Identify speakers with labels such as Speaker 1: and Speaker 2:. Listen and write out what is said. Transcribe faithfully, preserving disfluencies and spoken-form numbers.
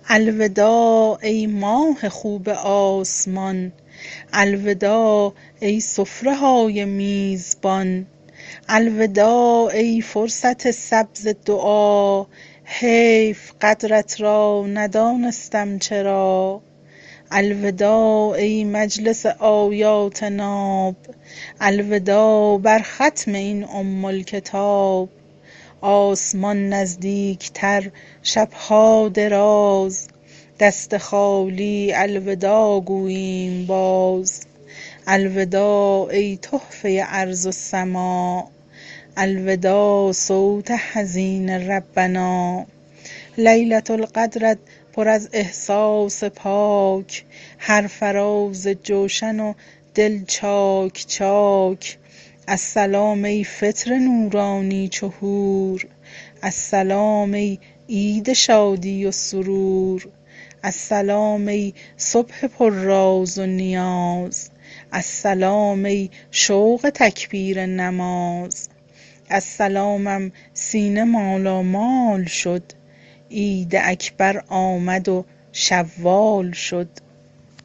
Speaker 1: الوداع ای ماه خوب آسمان، الوداع ای سفره های میزبان، الوداع ای فرصت سبز دعا، حیف قدرت را ندانستم چرا. الوداع ای مجلس آیات ناب، الوداع بر ختم این ام الکتاب. آسمان نزدیک تر شبها دراز، دست خالی الوداع گوییم باز. الوداع ای تحفه ارض و سماء، الوداع صوت حزین ربنا. لیلة القدرت پر از احساس پاک، هر فراز جوشن و دل چاک چاک. السلام ای فطر نورانی چو حور، السلام ای عید شادی و سرور. السلام ای صبح پر راز و نیاز، السلام ای شوق تکبیر نماز. السلامم سینه مالامال شد، عید اکبر آمد و شوال شد.